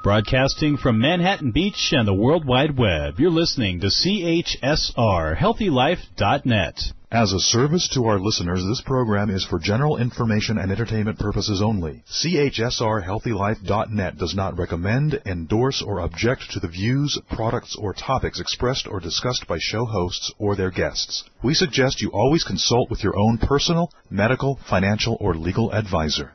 Broadcasting from Manhattan Beach and the World Wide Web, you're listening to CHSR, HealthyLife.net. As a service to our listeners, this program is for general information and entertainment purposes only. CHSR HealthyLife.net does not recommend, endorse, or object to the views, products, or topics expressed or discussed by show hosts or their guests. We suggest you always consult with your own personal, medical, financial, or legal advisor.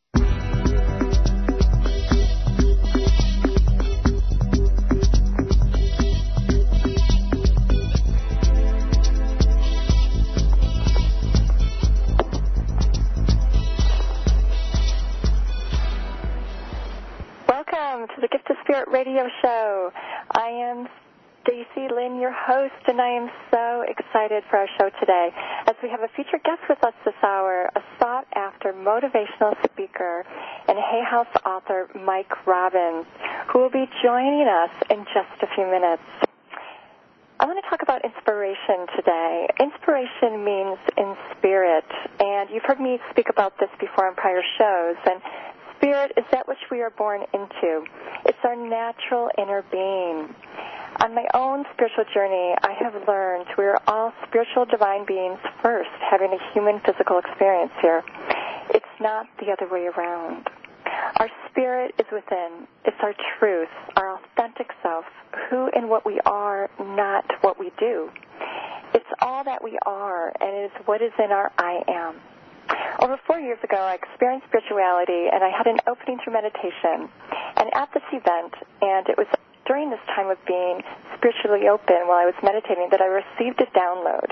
To the Gift of Spirit radio show. I am Stacy Lynn, your host, and I am so excited for our show today as we have a featured guest with us this hour, a sought-after motivational speaker and Hay House author Mike Robbins, who will be joining us in just a few minutes. I want to talk about inspiration today. Inspiration means in spirit, and you've heard me speak about this before on prior shows, and spirit is that which we are born into. It's our natural inner being. On my own spiritual journey, I have learned we are all spiritual divine beings first, having a human physical experience here. It's not the other way around. Our spirit is within. It's our truth, our authentic self, who and what we are, not what we do. It's all that we are, and it is what is in our I am. Over 4 years ago, I experienced spirituality, and I had an opening through meditation. And at this event, and it was during this time of being spiritually open while I was meditating, that I received a download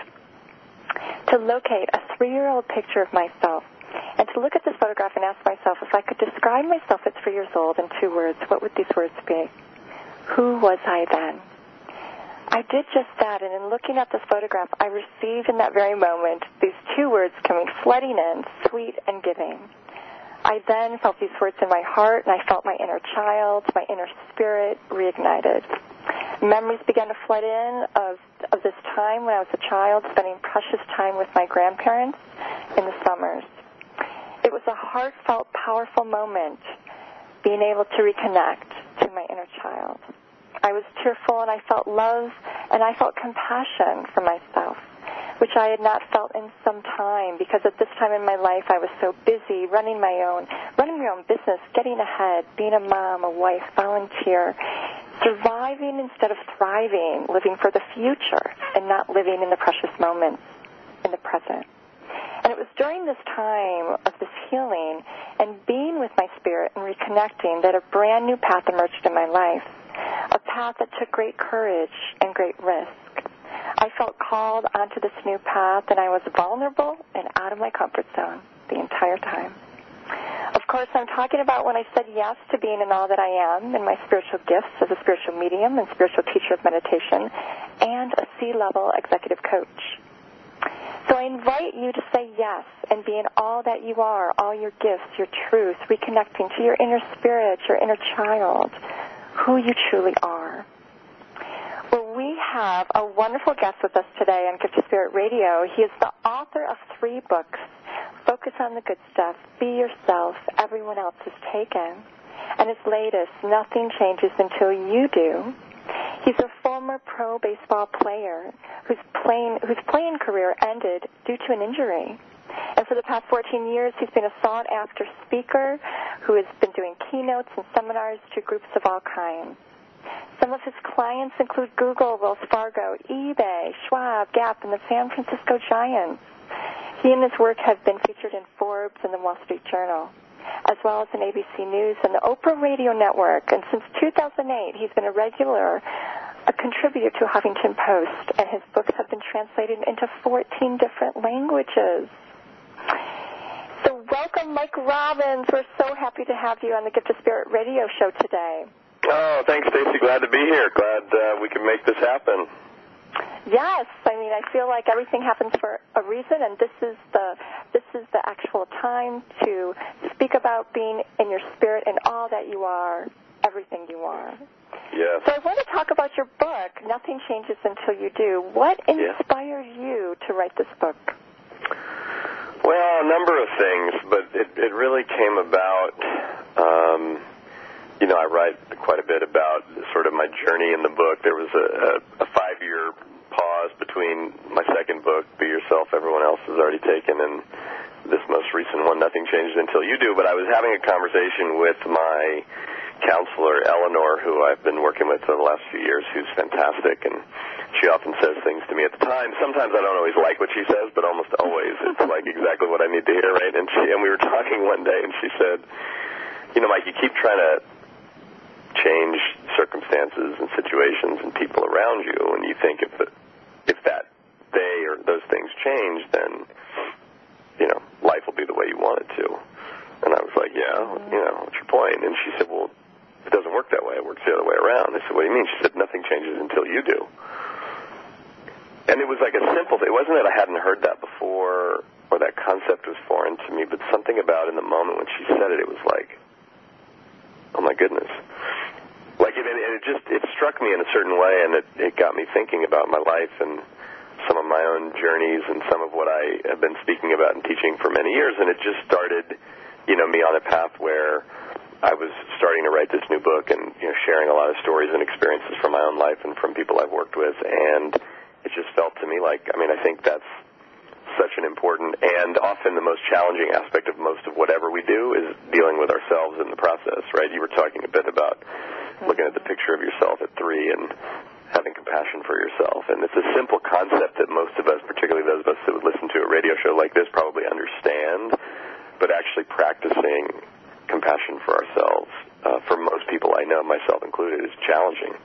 to locate a 3-year-old picture of myself and to look at this photograph and ask myself if I could describe myself at 3 years old in 2 words, what would these words be? Who was I then? I did just that, and in looking at this photograph, I received in that very moment these 2 words coming flooding in, sweet and giving. I then felt these words in my heart, and I felt my inner child, my inner spirit reignited. Memories began to flood in of this time when I was a child, spending precious time with my grandparents in the summers. It was a heartfelt, powerful moment, being able to reconnect to my inner child. I was tearful, and I felt love, and I felt compassion for myself, which I had not felt in some time, because at this time in my life I was so busy running my own business, getting ahead, being a mom, a wife, volunteer, surviving instead of thriving, living for the future and not living in the precious moments in the present. And it was during this time of this healing and being with my spirit and reconnecting that a brand new path emerged in my life, a path that took great courage and great risk. I felt called onto this new path, and I was vulnerable and out of my comfort zone the entire time. Of course, I'm talking about when I said yes to being in all that I am in my spiritual gifts as a spiritual medium and spiritual teacher of meditation and a C-level executive coach. So I invite you to say yes and be in all that you are, all your gifts, your truth, reconnecting to your inner spirit, your inner child, who you truly are. Well, we have a wonderful guest with us today on Gift of Spirit Radio. He is the author of 3 books, Focus on the Good Stuff, Be Yourself, Everyone Else is Taken, and his latest, Nothing Changes Until You Do. He's a former pro baseball player whose playing career ended due to an injury. And for the past 14 years, he's been a sought-after speaker who has been doing keynotes and seminars to groups of all kinds. Some of his clients include Google, Wells Fargo, eBay, Schwab, Gap, and the San Francisco Giants. He and his work have been featured in Forbes and the Wall Street Journal, as well as in ABC News and the Oprah Radio Network. And since 2008, he's been a contributor to Huffington Post, and his books have been translated into 14 different languages. So welcome, Mike Robbins. We're so happy to have you on the Gift of Spirit radio show today. Oh, thanks, Stacy. Glad to be here. Glad we can make this happen. Yes, I mean, I feel like everything happens for a reason, and this is the actual time to speak about being in your spirit and all that you are, everything you are. Yes. So I want to talk about your book, Nothing Changes Until You Do. What inspired you to write this book? Well, a number of things, but it really came about, I write quite a bit about sort of my journey in the book. There was a 5-year pause between my second book, Be Yourself, Everyone Else Has Already Taken, and this most recent one, Nothing Changes Until You Do. But I was having a conversation with my counselor, Eleanor, who I've been working with for the last few years, who's fantastic, and she often says things to me at the time. Sometimes I don't always like what she says, but almost always it's like exactly what I need to hear, right? And we were talking one day, and she said, you know, Mike, you keep trying to change circumstances and situations and people around you, and you think if that they or those things change, then, you know, life will be the way you want it to. And I was like, yeah, you know, what's your point? And she said, well, it doesn't work that way. It works the other way around. I said, what do you mean? She said, nothing changes until you do. And it was like a simple thing. It wasn't that I hadn't heard that before or that concept was foreign to me, but something about in the moment when she said it, it was like, oh, my goodness. Like, it struck me in a certain way, and it got me thinking about my life and some of my own journeys and some of what I have been speaking about and teaching for many years, and it just started, you know, me on a path where I was starting to write this new book and, you know, sharing a lot of stories and experiences from my own life and from people I've worked with, and it just felt to me like, I mean, I think that's such an important and often the most challenging aspect of most of whatever we do is dealing with ourselves in the process, right? You were talking a bit about looking at the picture of yourself at 3 and having compassion for yourself. And it's a simple concept that most of us, particularly those of us that would listen to a radio show like this, probably understand, but actually practicing compassion for ourselves, for most people I know, myself included, is challenging.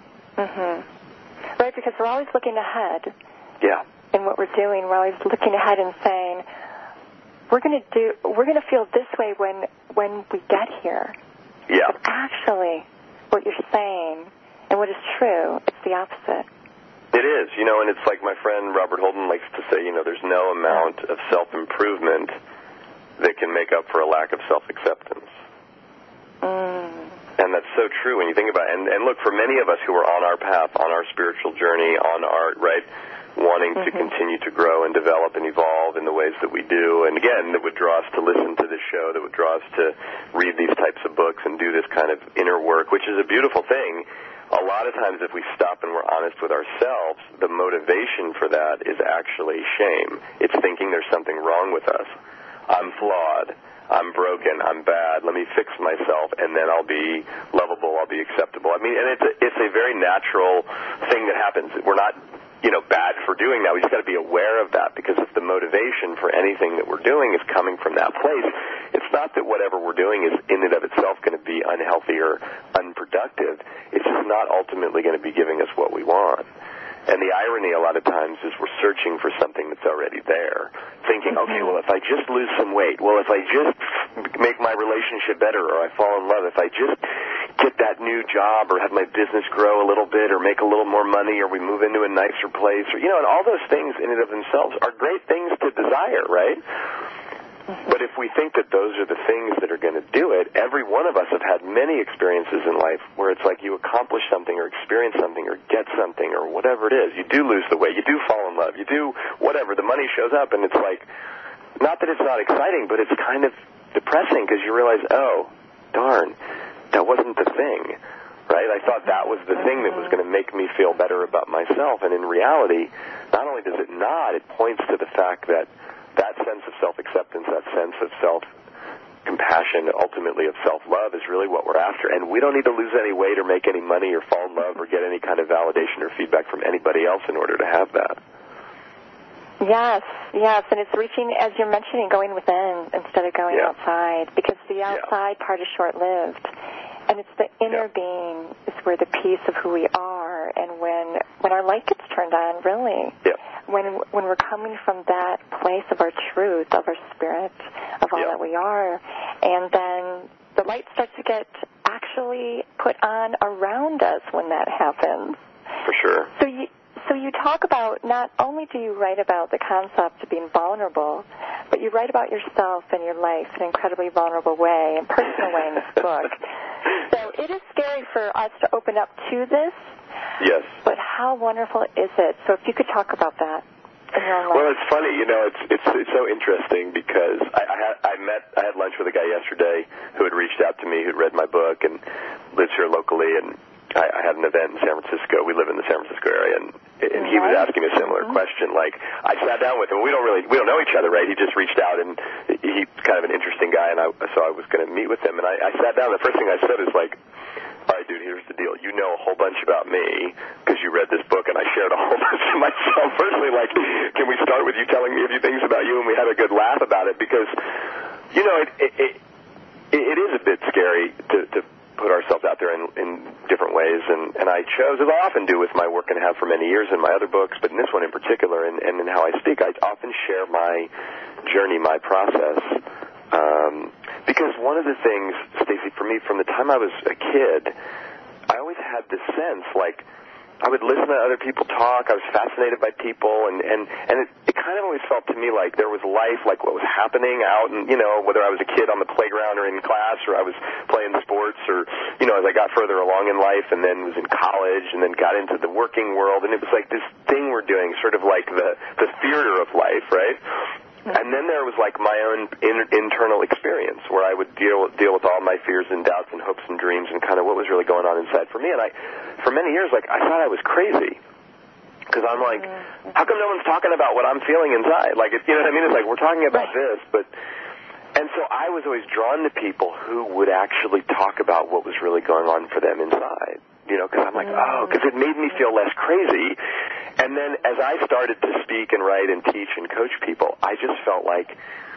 Mm-hmm. Right, because we're always looking ahead. Yeah. In what we're doing, we're always looking ahead and saying, we're going to feel this way when we get here. Yeah. But actually, what you're saying and what is true, it's the opposite. It is, you know, and it's like my friend Robert Holden likes to say, you know, there's no amount of self-improvement that can make up for a lack of self-acceptance. And that's so true when you think about it. And look, for many of us who are on our path, on our spiritual journey, on our, right, wanting to continue to grow and develop and evolve in the ways that we do, and again, that would draw us to listen to this show, that would draw us to read these types of books and do this kind of inner work, which is a beautiful thing. A lot of times if we stop and we're honest with ourselves, the motivation for that is actually shame. It's thinking there's something wrong with us. I'm flawed. I'm broken. I'm bad. Let me fix myself, and then I'll be lovable. I'll be acceptable. I mean, and it's a very natural thing that happens. We're not, you know, bad for doing that. We just got to be aware of that, because if the motivation for anything that we're doing is coming from that place, it's not that whatever we're doing is in and of itself going to be unhealthy or unproductive. It's just not ultimately going to be giving us what we want. And the irony a lot of times is we're searching for something that's already there, thinking, okay, well, if I just lose some weight, well, if I just make my relationship better, or I fall in love, if I just get that new job or have my business grow a little bit or make a little more money or we move into a nicer place, or, you know, and all those things in and of themselves are great things to desire, right? But if we think that those are the things that are going to do it, every one of us have had many experiences in life where it's like you accomplish something or experience something or get something or whatever it is. You do lose the weight. You do fall in love. You do whatever. The money shows up, and it's like, not that it's not exciting, but it's kind of depressing because you realize, oh, darn, that wasn't the thing, right? I thought that was the thing that was going to make me feel better about myself. And in reality, not only does it not, it points to the fact that that sense of self-acceptance, that sense of self-compassion, ultimately of self-love, is really what we're after. And we don't need to lose any weight or make any money or fall in love or get any kind of validation or feedback from anybody else in order to have that. Yes, and it's reaching, as you're mentioning, going within instead of going outside, because the outside part is short-lived. And it's the inner being is where the piece of who we are, and when our light gets turned on, really, when we're coming from that place of our truth, of our spirit, of all that we are, and then the light starts to get actually put on around us when that happens. For sure. So you talk about, not only do you write about the concept of being vulnerable, but you write about yourself and your life in an incredibly vulnerable way, and personal way in this book. So it is scary for us to open up to this. Yes. But how wonderful is it? So if you could talk about that in your own life. Well, it's funny, you know, it's so interesting because I had lunch with a guy yesterday who had reached out to me, who'd read my book, and lives here locally, and I had an event in San Francisco. We live in the San Francisco area, and he was asking me a similar question. Like, I sat down with him. We don't know each other, right? He just reached out, and he's kind of an interesting guy, and so I was going to meet with him. And I sat down. The first thing I said is like, all right, dude, here's the deal. You know a whole bunch about me because you read this book, and I shared a whole bunch of myself. Personally, like, can we start with you telling me a few things about you? And we had a good laugh about it because, you know, it is a bit scary to put ourselves out there in different ways, and I chose, as I often do with my work and have for many years in my other books, but in this one in particular, and in how I speak, I often share my journey, my process, because one of the things, Stacey, for me, from the time I was a kid, I always had this sense, like, I would listen to other people talk. I was fascinated by people, and it kind of always felt to me like there was life, like what was happening out, and, you know, whether I was a kid on the playground or in class, or I was playing sports, or, you know, as I got further along in life, and then was in college, and then got into the working world, and it was like this thing we're doing, sort of like the theater of life, right? And then there was like my own internal experience where I would deal with all my fears and doubts and hopes and dreams and kind of what was really going on inside for me. And for many years, like, I thought I was crazy because I'm like, how come no one's talking about what I'm feeling inside? Like, you know what I mean? It's like we're talking about this, but. And so I was always drawn to people who would actually talk about what was really going on for them inside. You know, because I'm like, because it made me feel less crazy. And then as I started to speak and write and teach and coach people, I just felt like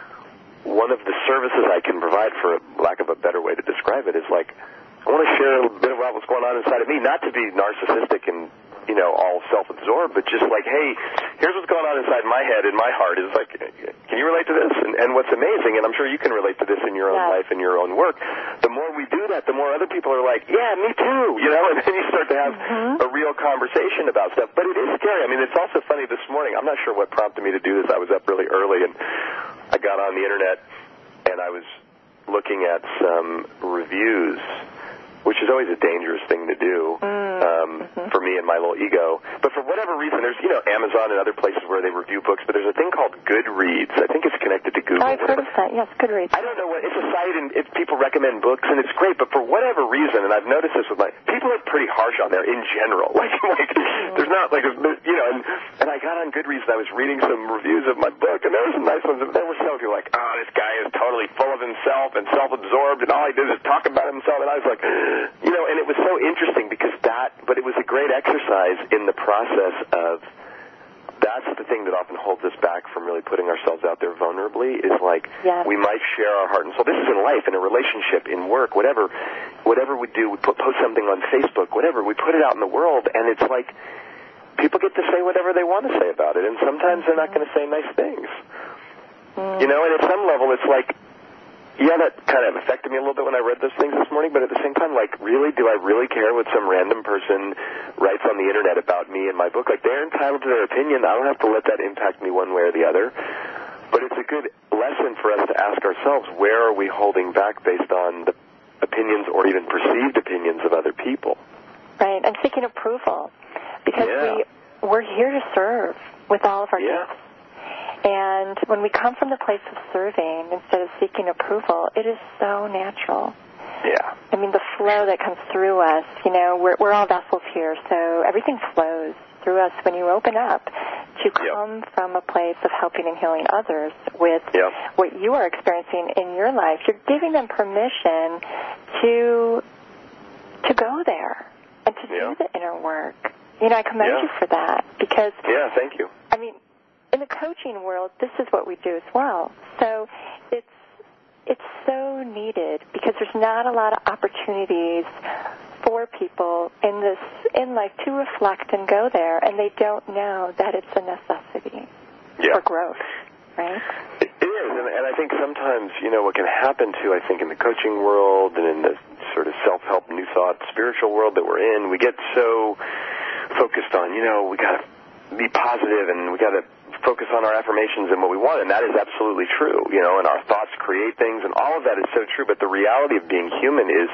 one of the services I can provide, for lack of a better way to describe it, is like, I want to share a little bit about what's going on inside of me, not to be narcissistic and, you know, all self-absorbed, but just like, hey, here's what's going on inside my head and my heart. It's like, can you relate to this? And what's amazing, and I'm sure you can relate to this in your own life and your own work, the more we do that, the more other people are like, yeah, me too, you know, and then you start to have a real conversation about stuff. But it is scary. I mean, it's also funny this morning. I'm not sure what prompted me to do this. I was up really early, and I got on the internet, and I was looking at some reviews, which is always a dangerous thing to do for me and my little ego. But for whatever reason, there's, you know, Amazon and other places where they review books, but there's a thing called Goodreads. I think it's connected to Google. I've heard of that, yes, Goodreads. I don't know what, it's a site, and people recommend books, and it's great, but for whatever reason, and I've noticed this with people are pretty harsh on there in general. Like there's not, like, you know, and I got on Goodreads, and I was reading some reviews of my book, and there were some nice ones, and there were some people like, oh, this guy is totally full of himself and self-absorbed, and all he does is talk about himself, and I was like, you know, and it was so interesting because but it was a great exercise in the process of, that's the thing that often holds us back from really putting ourselves out there vulnerably, is like, we might share our heart and soul. This is in life, in a relationship, in work, whatever we do, we post something on Facebook, whatever, we put it out in the world, and it's like, people get to say whatever they want to say about it, and sometimes they're not going to say nice things. You know, and at some level, it's like, yeah, that kind of affected me a little bit when I read those things this morning, but at the same time, like, really, do I really care what some random person writes on the internet about me and my book? Like, they're entitled to their opinion. I don't have to let that impact me one way or the other. But it's a good lesson for us to ask ourselves, where are we holding back based on the opinions or even perceived opinions of other people? Right, and seeking approval. Because we're here to serve with all of our gifts. And when we come from the place of serving instead of seeking approval, it is so natural. Yeah. I mean, the flow that comes through us, you know, we're all vessels here, so everything flows through us when you open up to come from a place of helping and healing others with what you are experiencing in your life. You're giving them permission to go there and to do the inner work. You know, I commend you for that because... Yeah, thank you. I mean, in the coaching world, this is what we do as well. So it's so needed because there's not a lot of opportunities for people in life to reflect and go there, and they don't know that it's a necessity for growth, right? It is, and I think sometimes, you know, what can happen too, I think, in the coaching world and in the sort of self-help, new thought, spiritual world that we're in, we get so focused on, you know, we got to be positive and we got to focus on our affirmations and what we want, and that is absolutely true, you know, and our thoughts create things, and all of that is so true, but the reality of being human is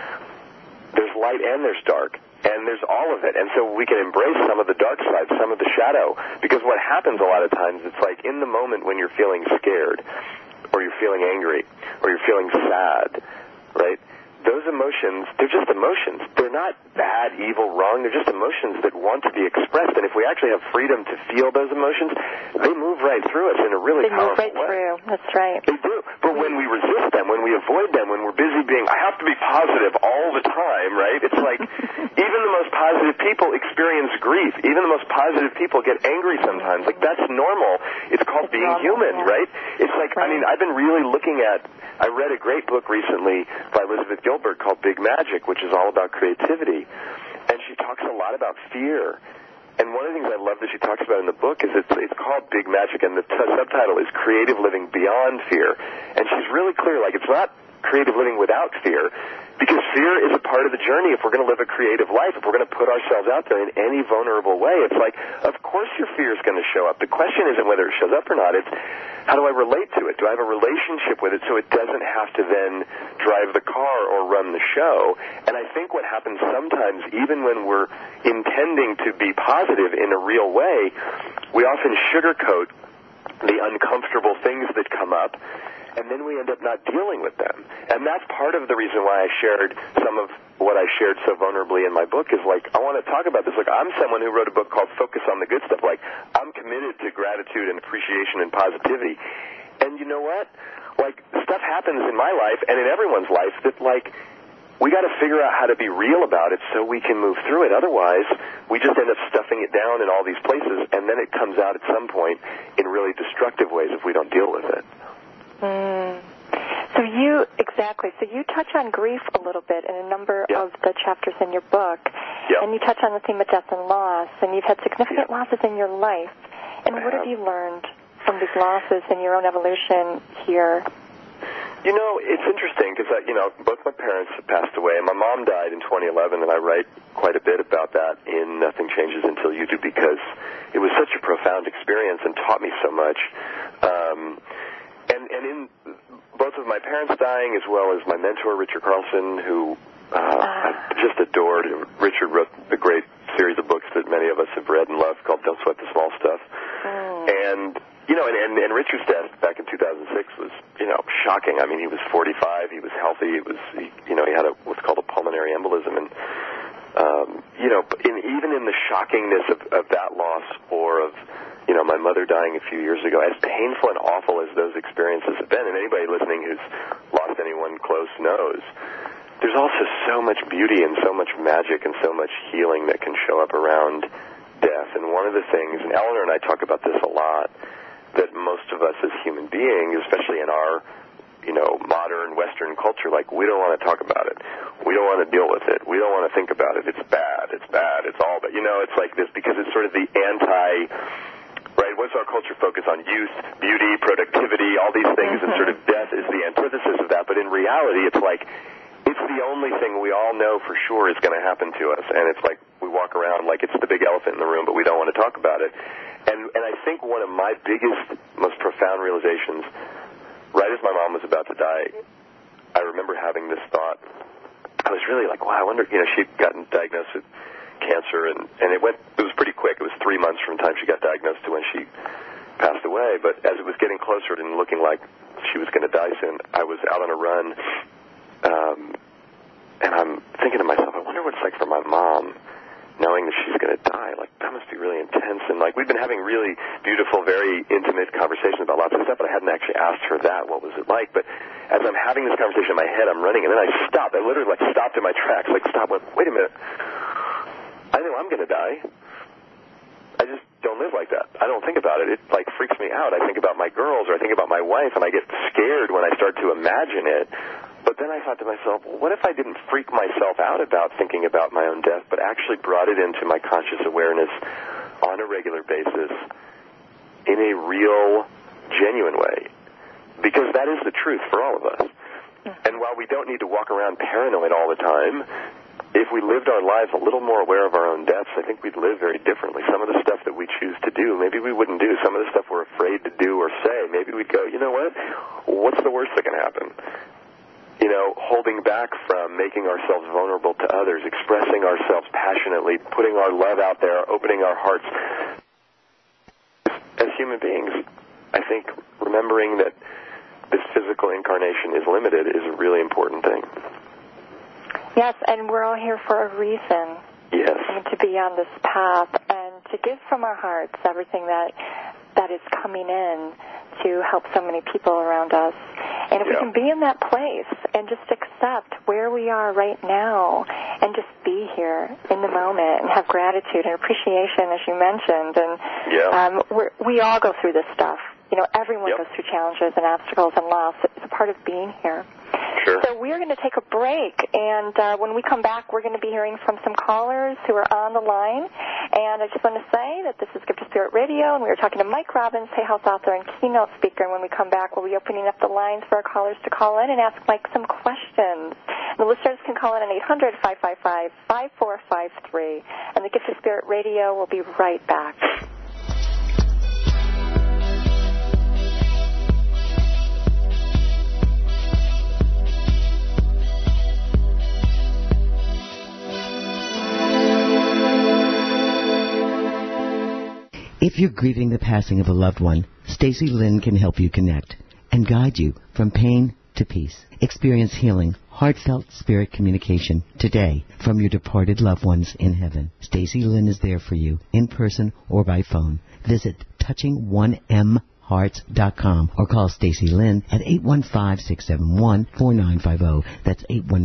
there's light and there's dark, and there's all of it, and so we can embrace some of the dark side, some of the shadow, because what happens a lot of times, it's like in the moment when you're feeling scared, or you're feeling angry, or you're feeling sad, right, those emotions, they're just emotions. They're not bad, evil, wrong. They're just emotions that want to be expressed. And if we actually have freedom to feel those emotions, they move right through us in a really powerful way. They move right through. That's right. They do. But when we resist them, when we avoid them, when we're busy being, I have to be positive all the time, right? It's like even the most positive people experience grief. Even the most positive people get angry sometimes. Like, that's normal. It's called being human, right? It's like, I mean, I've been really looking at, I read a great book recently by Elizabeth Gilbert called Big Magic, which is all about creativity. And she talks a lot about fear. And one of the things I love that she talks about in the book is it's called Big Magic, and the subtitle is Creative Living Beyond Fear. And she's really clear, like, it's not creative living without fear, because fear is a part of the journey if we're going to live a creative life, if we're going to put ourselves out there in any vulnerable way. It's like, of course your fear is going to show up. The question isn't whether it shows up or not. It's how do I relate to it? Do I have a relationship with it so it doesn't have to then drive the car or run the show? And I think what happens sometimes, even when we're intending to be positive in a real way, we often sugarcoat the uncomfortable things that come up, and then we end up not dealing with them. And that's part of the reason why I shared some of what I shared so vulnerably in my book is, like, I want to talk about this. Like, I'm someone who wrote a book called Focus on the Good Stuff. Like, I'm committed to gratitude and appreciation and positivity. And you know what? Like, stuff happens in my life and in everyone's life that, like, we got to figure out how to be real about it so we can move through it. Otherwise, we just end up stuffing it down in all these places, and then it comes out at some point in really destructive ways if we don't deal with it. So you touch on grief a little bit in a number of the chapters in your book, and you touch on the theme of death and loss, and you've had significant losses in your life. And what have you learned from these losses in your own evolution here? You know, it's interesting because, both my parents have passed away, and my mom died in 2011, and I write quite a bit about that in Nothing Changes Until You Do, because it was such a profound experience and taught me so much. And in both of my parents dying, as well as my mentor, Richard Carlson, who I just adored. Richard wrote a great series of books that many of us have read and loved called Don't Sweat the Small Stuff. And, and Richard's death back in 2006 was, shocking. I mean, he was 45, he was healthy, he had what's called a pulmonary embolism. And, even in the shockingness of that loss, or of, my mother dying a few years ago, as painful and awful as those experiences have been, and anybody listening who's lost anyone close knows, there's also so much beauty and so much magic and so much healing that can show up around death. And one of the things, and Eleanor and I talk about this a lot, that most of us as human beings, especially in our, modern Western culture, like, we don't want to talk about it. We don't want to deal with it. We don't want to think about it. It's bad. It's bad. It's all bad. It's like this because it's sort of the right? What's our culture focus on? Youth, beauty, productivity, all these things, and sort of death is the antithesis of that. But in reality, it's like, it's the only thing we all know for sure is going to happen to us. And it's like we walk around like it's the big elephant in the room, but we don't want to talk about it. And I think one of my biggest, most profound realizations, right as my mom was about to die, I remember having this thought. I was really like, wow, I wonder, she'd gotten diagnosed with cancer, and it was pretty quick. It was 3 months from the time she got diagnosed to when she passed away. But as it was getting closer and looking like she was going to die soon, I was out on a run, and I'm thinking to myself, I wonder what it's like for my mom knowing that she's going to die. Like, that must be really intense. And, like, we've been having really beautiful, very intimate conversations about lots of stuff, but I hadn't actually asked her that. What was it like? But as I'm having this conversation in my head, I'm running, and then I stopped. I literally, stopped in my tracks. Wait a minute. I know I'm going to die. I just don't live like that. I don't think about it. It, freaks me out. I think about my girls, or I think about my wife, and I get scared when I start to imagine it. But then I thought to myself, well, what if I didn't freak myself out about thinking about my own death, but actually brought it into my conscious awareness on a regular basis in a real, genuine way? Because that is the truth for all of us. And while we don't need to walk around paranoid all the time, if we lived our lives a little more aware of our own deaths, I think we'd live very differently. Some of the stuff that we choose to do, maybe we wouldn't do. Some of the stuff we're afraid to do or say, maybe we'd go, you know what? What's the worst that can happen? Holding back from making ourselves vulnerable to others, expressing ourselves passionately, putting our love out there, opening our hearts. As human beings, I think remembering that this physical incarnation is limited is a really important thing. Yes, and we're all here for a reason. Yes. And to be on this path and to give from our hearts everything that is coming in to help so many people around us. And if we can be in that place and just accept where we are right now and just be here in the moment and have gratitude and appreciation, as you mentioned. And we all go through this stuff. You know, everyone goes through challenges and obstacles and loss. It's a part of being here. Sure. So we're going to take a break, and when we come back, we're going to be hearing from some callers who are on the line. And I just want to say that this is Gift of Spirit Radio, and we were talking to Mike Robbins, Hay House author and keynote speaker. And when we come back, we'll be opening up the lines for our callers to call in and ask Mike some questions. The listeners can call in on 800-555-5453. And the Gift of Spirit Radio will be right back. If you're grieving the passing of a loved one, Stacy Lynn can help you connect and guide you from pain to peace. Experience healing, heartfelt spirit communication today from your departed loved ones in heaven. Stacy Lynn is there for you in person or by phone. Visit touching1mhearts.com or call Stacy Lynn at 815-671-4950. That's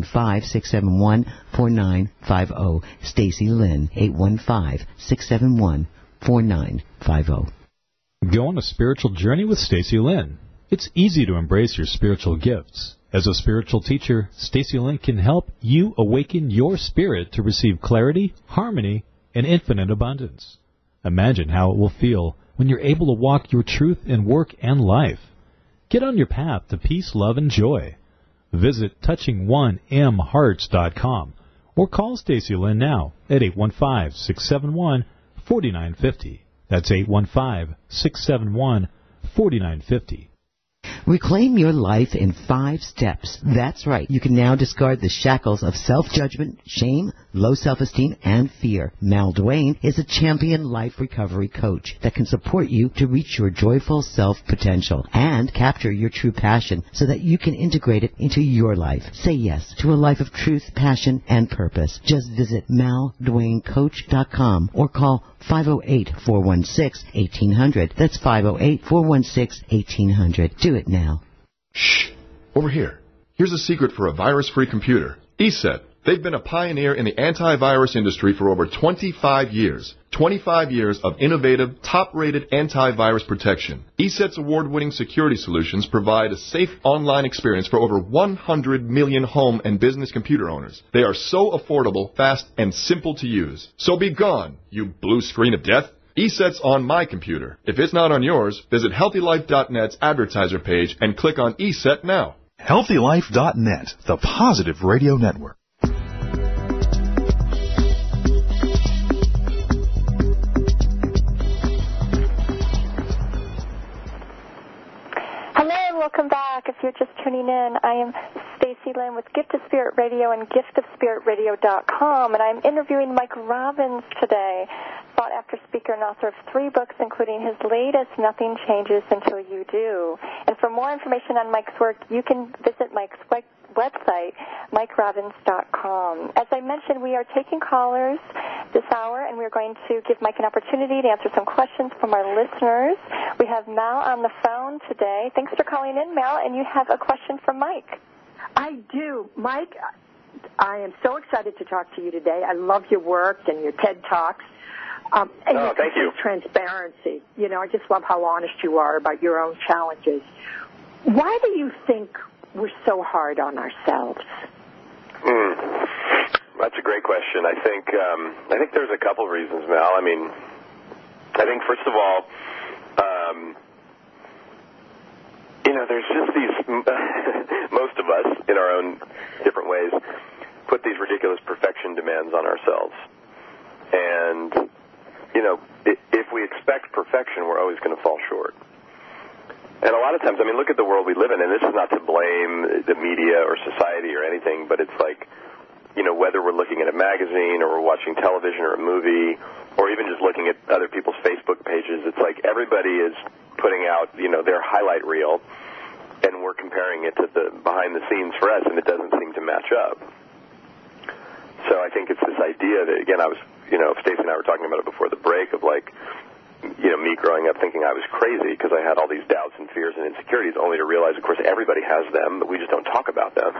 815-671-4950. Stacy Lynn, 815-671-4950. Go on a spiritual journey with Stacy Lynn. It's easy to embrace your spiritual gifts. As a spiritual teacher, Stacy Lynn can help you awaken your spirit to receive clarity, harmony, and infinite abundance. Imagine how it will feel when you're able to walk your truth in work and life. Get on your path to peace, love, and joy. Visit touching1mhearts.com or call Stacy Lynn now at 815-671-4950. That's 815-671-4950. Reclaim your life in 5 steps. That's right. You can now discard the shackles of self-judgment, shame, low self-esteem, and fear. Mal Duane is a champion life recovery coach that can support you to reach your joyful self-potential and capture your true passion so that you can integrate it into your life. Say yes to a life of truth, passion, and purpose. Just visit malduanecoach.com or call 508-416-1800. That's 508-416-1800. Do it now. Shh. Over here. Here's a secret for a virus-free computer. ESET. They've been a pioneer in the antivirus industry for over 25 years. 25 years of innovative, top-rated antivirus protection. ESET's award-winning security solutions provide a safe online experience for over 100 million home and business computer owners. They are so affordable, fast, and simple to use. So be gone, you blue screen of death. ESET's on my computer. If it's not on yours, visit HealthyLife.net's advertiser page and click on ESET now. HealthyLife.net, the positive radio network. Welcome back. If you're just tuning in, I am Stacy Lynn with Gift of Spirit Radio and giftofspiritradio.com, and I'm interviewing Mike Robbins today, sought-after speaker and author of 3 books, including his latest, Nothing Changes Until You Do. And for more information on Mike's work, you can visit Mike's website, MikeRobbins.com. As I mentioned, we are taking callers this hour, and we're going to give Mike an opportunity to answer some questions from our listeners. We have Mal on the phone today. Thanks for calling in, Mal, and you have a question for Mike. I do. Mike, I am so excited to talk to you today. I love your work and your TED Talks. And thank you. Transparency. You know, I just love how honest you are about your own challenges. Why do you think we're so hard on ourselves? That's a great question. I think there's a couple reasons, Mal. I mean, I think first of all, there's just these, most of us, in our own different ways, put these ridiculous perfection demands on ourselves. And, if we expect perfection, we're always going to fall short. And a lot of times, I mean, look at the world we live in, and this is not to blame the media or society or anything, but it's like, whether we're looking at a magazine or we're watching television or a movie or even just looking at other people's Facebook pages, it's like everybody is putting out, their highlight reel, and we're comparing it to the behind the scenes for us, and it doesn't seem to match up. think it's this idea that, again, Stacey and I were talking about it before the break of, like, me growing up thinking I was crazy because I had all these doubts and fears and insecurities, only to realize, of course, everybody has them, but we just don't talk about them.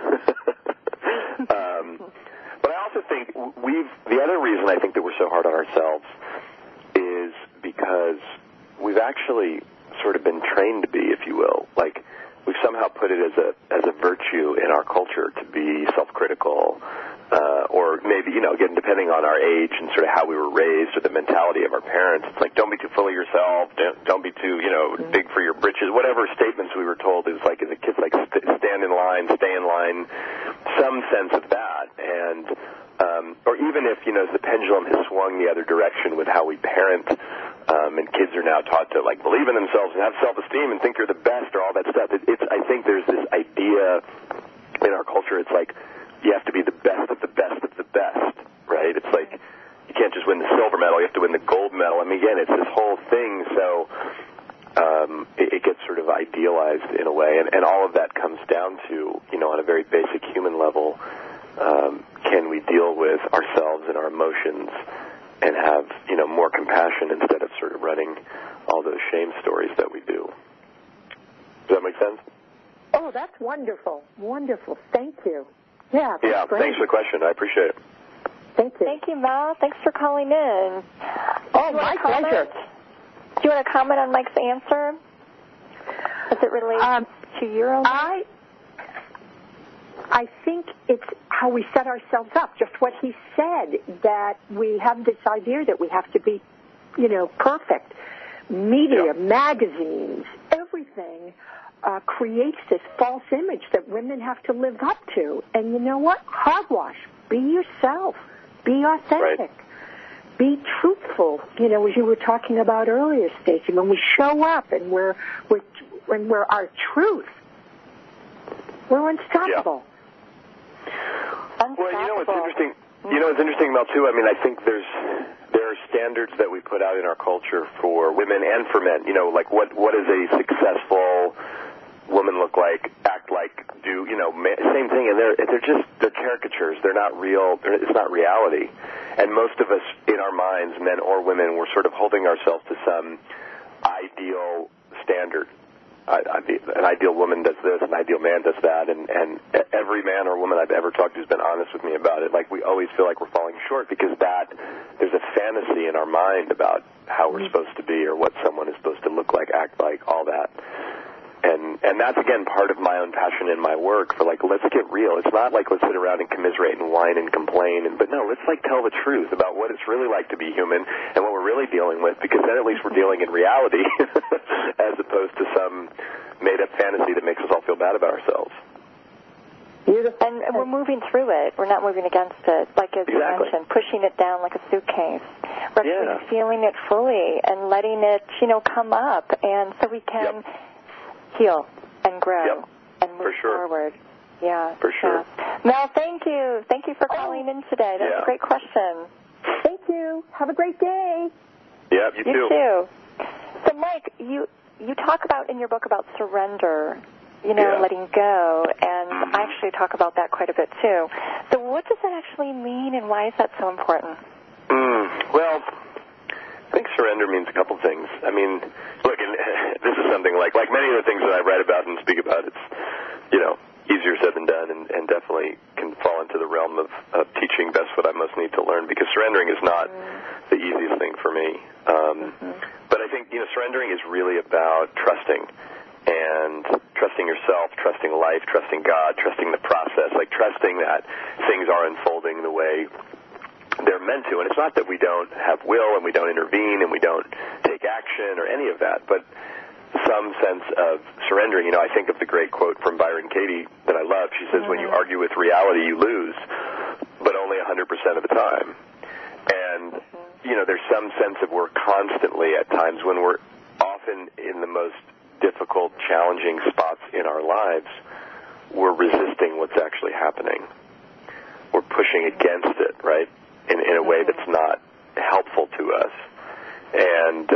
But I also think the other reason I think that we're so hard on ourselves is because we've actually sort of been trained to be, if you will. Like, we've somehow put it as a virtue in our culture to be self-critical, or maybe, again, depending on our age and sort of how we were raised or the mentality of our parents, it's like, don't be too full of yourself, don't be too, big for your britches, whatever statements we were told is like, as a kid, like, stand in line, stay in line, some sense of that. And, or even if, the pendulum has swung the other direction with how we parent, and kids are now taught to, like, believe in themselves and have self-esteem and think you're the best or all that stuff. I think there's this idea in our culture, it's like, you have to be the best of the best of the best, right? It's like, you can't just win the silver medal, you have to win the gold medal. I mean, again, it's this whole thing, so it gets sort of idealized in a way, and all of that comes down to, on a very basic human level, can we deal with ourselves and our emotions and have, more compassion instead of sort of running all those shame stories that we do. Does that make sense? Oh, that's wonderful. Wonderful. Thank you. Yeah, yeah. Great. Thanks for the question. I appreciate it. Thank you. Thank you, Mel. Thanks for calling in. Oh, my pleasure. Do you want to comment on Mike's answer as it relates to your own? I think it's how we set ourselves up, just what he said, that we have this idea that we have to be, perfect. Media, magazines, everything creates this false image that women have to live up to. And you know what? Hogwash. Be yourself. Be authentic. Right. Be truthful. As you were talking about earlier, Stacey, when we show up and we're our truth, we're unstoppable. Yeah. Well, it's interesting. It's interesting, Mel, too. I mean, I think there are standards that we put out in our culture for women and for men. Like what does a successful woman look like, act like, do, same thing. And they're caricatures. They're not real. It's not reality. And most of us, in our minds, men or women, we're sort of holding ourselves to some ideal standard. An ideal woman does this, an ideal man does that, and every man or woman I've ever talked to has been honest with me about it. Like, we always feel like we're falling short because there's a fantasy in our mind about how we're supposed to be or what someone is supposed to look like, act like, all that. And that's, again, part of my own passion in my work for, like, let's get real. It's not like let's sit around and commiserate and whine and complain, but no, let's, like, tell the truth about what it's really like to be human and what we're really dealing with, because then at least we're dealing in reality as opposed to some made-up fantasy that makes us all feel bad about ourselves. And we're moving through it. We're not moving against it, like as you mentioned, pushing it down like a suitcase. We're actually feeling it fully and letting it, come up, and so we can heal and grow and move forward. Yeah. For sure. Yeah. Mel, thank you. Thank you for calling in today. That was a great question. Thank you. Have a great day. Yeah, you too. You too. So, Mike, you talk about in your book about surrender, letting go, and I actually talk about that quite a bit too. So what does that actually mean, and why is that so important? Well, I think surrender means a couple things. I mean, look, and this is something like many of the things that I write about and speak about, it's, easier said than done, and definitely can fall into the realm of teaching best what I most need to learn, because surrendering is not the easiest thing for me. But I think, surrendering is really about trusting, and trusting yourself, trusting life, trusting God, trusting the process, like trusting that things are unfolding the way they're meant to. And it's not that we don't have will and we don't intervene and we don't take action or any of that, but some sense of surrendering. I think of the great quote from Byron Katie that I love. She says, when you argue with reality, you lose, but only 100% of the time. And, there's some sense of we're constantly at times when we're often in the most difficult, challenging spots in our lives, we're resisting what's actually happening. We're pushing against it, right, in a way that's not helpful to us. And,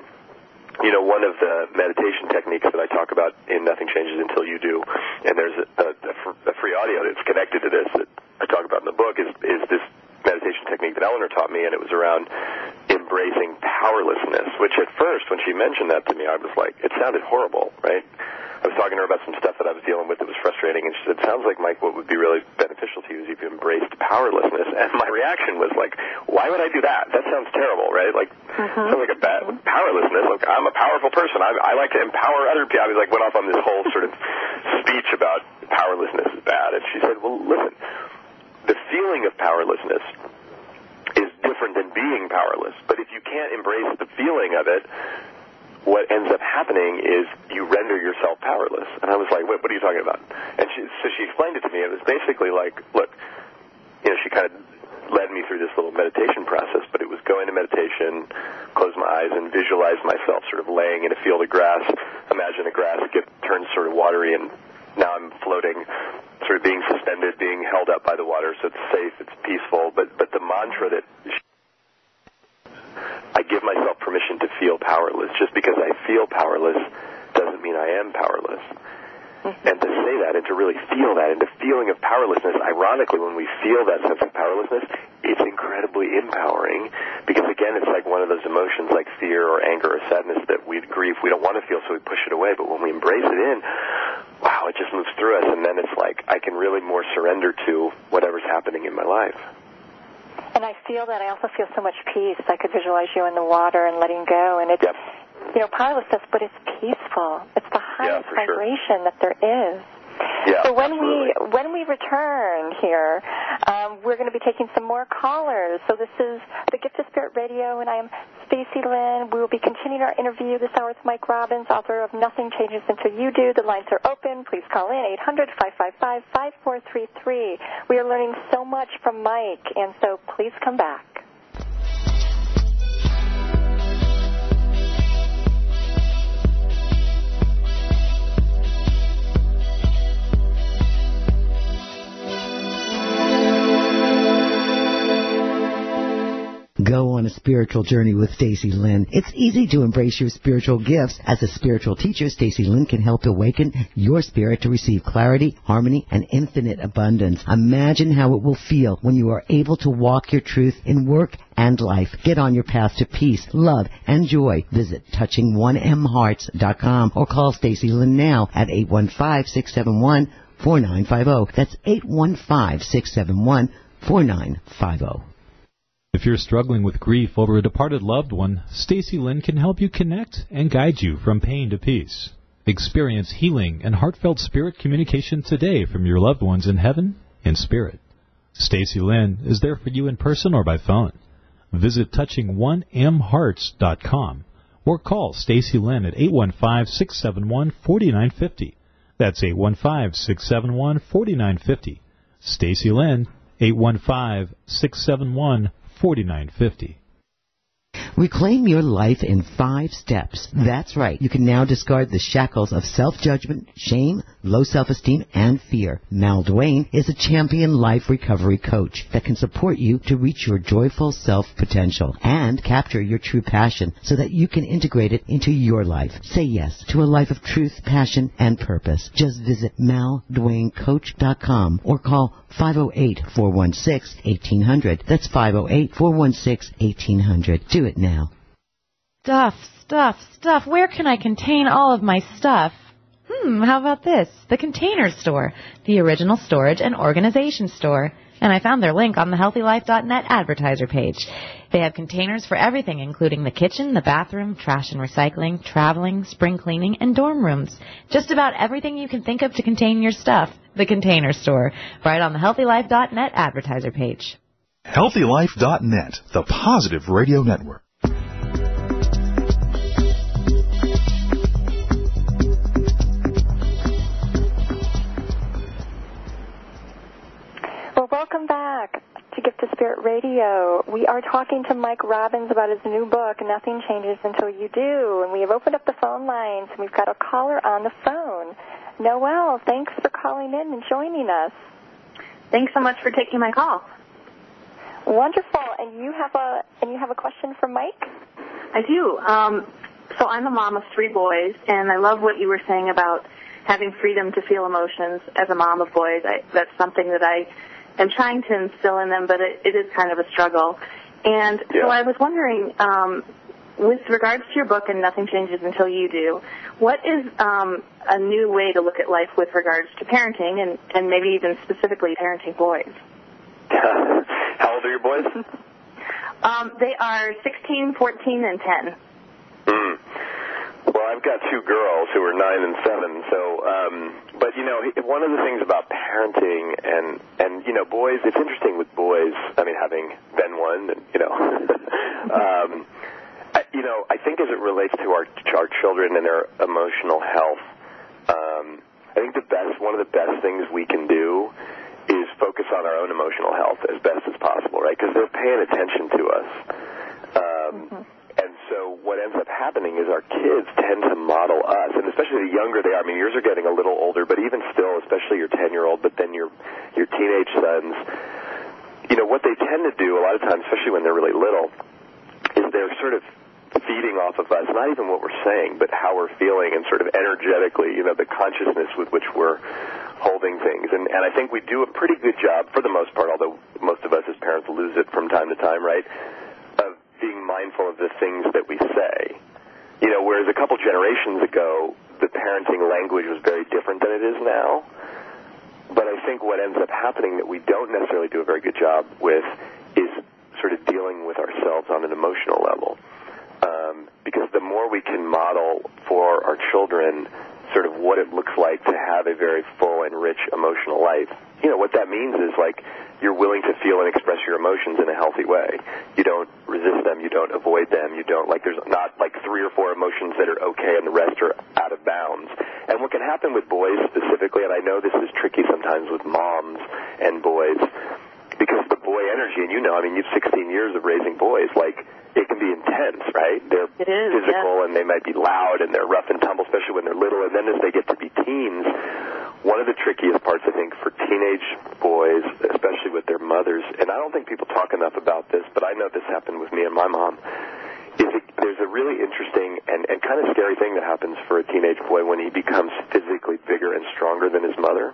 one of the meditation techniques that I talk about in Nothing Changes Until You Do, and there's a free audio that's connected to this that I talk about in the book, is this Eleanor taught me, and it was around embracing powerlessness, which at first, when she mentioned that to me, I was like, it sounded horrible, right? I was talking to her about some stuff that I was dealing with that was frustrating, and she said, sounds like, Mike, what would be really beneficial to you is if you embraced powerlessness. And my reaction was like, why would I do that? That sounds terrible, right? Like, sounds like a bad powerlessness. Like, I'm a powerful person. I like to empower other people. I was like, went off on this whole sort of speech about powerlessness is bad. And she said, well, listen, the feeling of powerlessness is different than being powerless. But if you can't embrace the feeling of it, what ends up happening is you render yourself powerless. And I was like, what are you talking about? And so she explained it to me. It was basically like, look, she kind of led me through this little meditation process, but it was go into meditation, close my eyes, and visualize myself sort of laying in a field of grass. Imagine the grass turns sort of watery, and now I'm floating, sort of being suspended, being held up by the water, so it's safe, it's peaceful. But the mantra that I give myself permission to feel powerless. Just because I feel powerless doesn't mean I am powerless. And to say that and to really feel that and the feeling of powerlessness, ironically, when we feel that sense of powerlessness, it's incredibly empowering because, again, it's like one of those emotions like fear or anger or sadness that grief we don't want to feel, so we push it away. But when we embrace it in, wow, it just moves through us, and then it's like I can really more surrender to whatever's happening in my life. And I feel that. I also feel so much peace. I could visualize you in the water and letting go. And it's, powerlessness, but it's peaceful. It's the highest vibration that there is. Yeah, so when we return here, we're going to be taking some more callers. So this is the Gift of Spirit Radio, and I am Stacy Lynn. We will be continuing our interview this hour with Mike Robbins, author of Nothing Changes Until You Do. The lines are open. Please call in 800-555-5433. We are learning so much from Mike, and so please come back. Go on a spiritual journey with Stacy Lynn. It's easy to embrace your spiritual gifts. As a spiritual teacher, Stacy Lynn can help awaken your spirit to receive clarity, harmony, and infinite abundance. Imagine how it will feel when you are able to walk your truth in work and life. Get on your path to peace, love, and joy. Visit touching1mhearts.com or call Stacy Lynn now at 815-671-4950. That's 815-671-4950. If you're struggling with grief over a departed loved one, Stacy Lynn can help you connect and guide you from pain to peace. Experience healing and heartfelt spirit communication today from your loved ones in heaven and spirit. Stacy Lynn is there for you in person or by phone. Visit touching1mhearts.com or call Stacy Lynn at 815-671-4950. That's 815-671-4950. Stacy Lynn, 815-671-4950. Reclaim your life in 5 steps. That's right. You can now discard the shackles of self-judgment, shame, low self-esteem, and fear. Mal Duane is a champion life recovery coach that can support you to reach your joyful self-potential and capture your true passion so that you can integrate it into your life. Say yes to a life of truth, passion, and purpose. Just visit malduanecoach.com or call 508-416-1800. That's 508-416-1800. Do it now. Stuff. Where can I contain all of my stuff? How about this? The Container Store, the original storage and organization store. And I found their link on the HealthyLife.net advertiser page. They have containers for everything, including the kitchen, the bathroom, trash and recycling, traveling, spring cleaning, and dorm rooms. Just about everything you can think of to contain your stuff. The Container Store, right on the HealthyLife.net advertiser page. HealthyLife.net, the positive radio network. Welcome back to Gift of Spirit Radio. We are talking to Mike Robbins about his new book, Nothing Changes Until You Do, and we have opened up the phone lines, and we've got a caller on the phone. Noelle, thanks for calling in and joining us. Thanks so much for taking my call. Wonderful. And you have a question for Mike? I do. So I'm a mom of 3 boys, and I love what you were saying about having freedom to feel emotions as a mom of boys. That's something that I am trying to instill in them, but it is kind of a struggle. And so I was wondering, with regards to your book and Nothing Changes Until You Do, what is a new way to look at life with regards to parenting and maybe even specifically parenting boys? How old are your boys? They are 16, 14, and 10. Well, I've got two girls who are 9 and 7. So, but one of the things about parenting and boys, it's interesting with boys. I mean, having been one, I think as it relates to our children and their emotional health, I think one of the best things we can do is focus on our own emotional health as best as possible, right? Because they're paying attention to us. And so what ends up happening is our kids tend to model us, and especially the younger they are. I mean, yours are getting a little older, but even still, especially your 10-year-old, but then your teenage sons, what they tend to do a lot of times, especially when they're really little, is they're sort of feeding off of us, not even what we're saying, but how we're feeling and sort of energetically, the consciousness with which we're holding things. And I think we do a pretty good job, for the most part, although most of us as parents lose it from time to time, right, of being mindful of the things that we say. Whereas a couple generations ago, the parenting language was very different than it is now. But I think what ends up happening that we don't necessarily do a very good job with is sort of dealing with ourselves on an emotional level. Because the more we can model for our children sort of what it looks like to have a very full and rich emotional life, what that means is, like, you're willing to feel and express your emotions in a healthy way. You don't resist them. You don't avoid them. You don't, there's not, 3 or 4 emotions that are okay and the rest are out of bounds. And what can happen with boys specifically, and I know this is tricky sometimes with moms and boys, because the boy energy, and you've 16 years of raising boys, it can be intense, right? They're physical, and they might be loud, and they're rough and tumble, especially when they're little. And then as they get to be teens, one of the trickiest parts, I think, for teenage boys, especially with their mothers, and I don't think people talk enough about this, but I know this happened with me and my mom, is there's a really interesting and kind of scary thing that happens for a teenage boy when he becomes physically bigger and stronger than his mother.